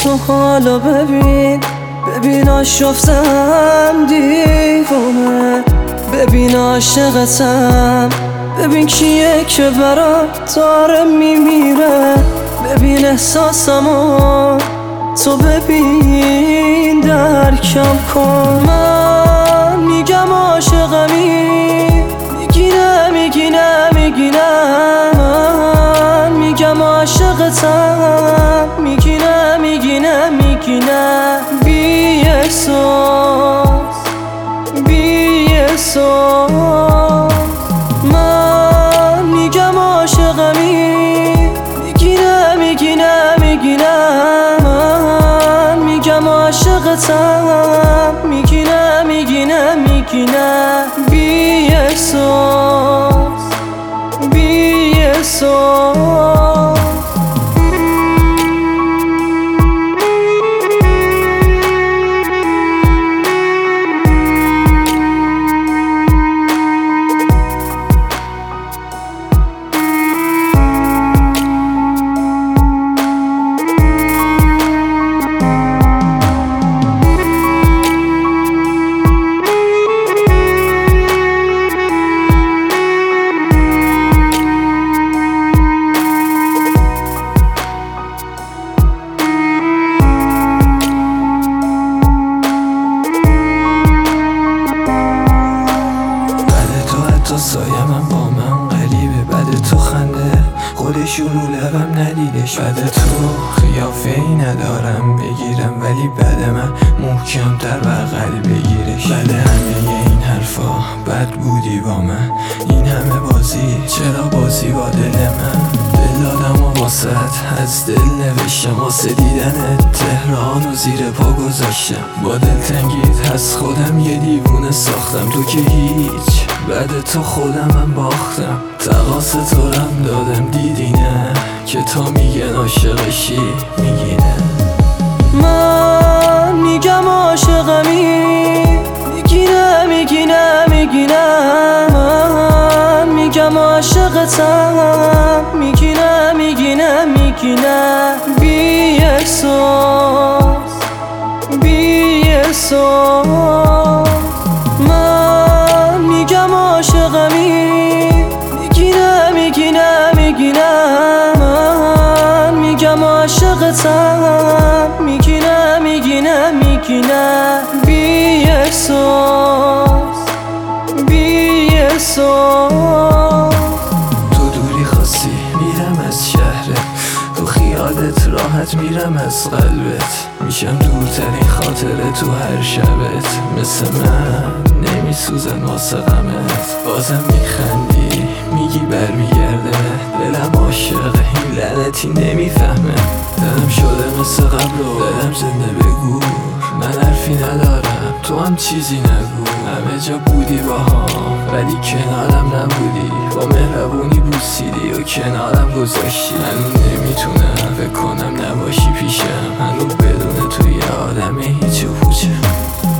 تو حالا ببین آشفتم دیوانه، ببین عاشقتم، ببین کیه که برات داره میمیره، ببین احساسمو تو ببین درکم کن. من میگم عاشقمی، میگینم من میگم عاشقتم، میگینم بی احساس من میگم عاشقمی، میگینم من میگم عاشقتم، میگینم بی احساس سایه من با من قریبه، بعد تو خنده خودش رو لبم ندیدش، بعد تو خیافه ای ندارم بگیرم، ولی بعد من محکم تر بغل بگیرش. بعد همه این حرفا بد بودی با من، این همه بازی چرا بازی با دل من؟ دل دادم و واسط از دل نوشتم، واسه دیدن تهران و زیر پا گذاشتم، با دلتنگیت از خودم یه دیوونه ساختم، تو که هیچ بعد تو خودم من باختم، تقاس تو رم دادم دیدی نه که تا میگن عاشقشی میگی نه. من میگم عاشقمی، میگینم من میگم عاشقتم، میگینم بی احساس من میگم عاشقمی، میگینم من میگم عاشقتم، میگینم بی احساس تو دوری خاصی میرم از شهرت، تو خیالت راحت میرم از قلبت، میشم دورترین خاطره تو هر شبت، مثل من نمیسوزن واسه غمت، بازم میخندی میگی برمیگرده، دلم عاشقه این لعنتی نمیفهمه، دلم شده مثل قبل و دلم زنده بگو، من حرفی ندارم تو هم چیزی نگو، همه جا بودی باهام ولی کنارم نبودی، با مهربونی بوسیدی و کنارم گذاشتی، هنوز نمیتونم فکر کنم نباشی پیشم، هنوز بدون تو یه آدم هیچ و پوچم.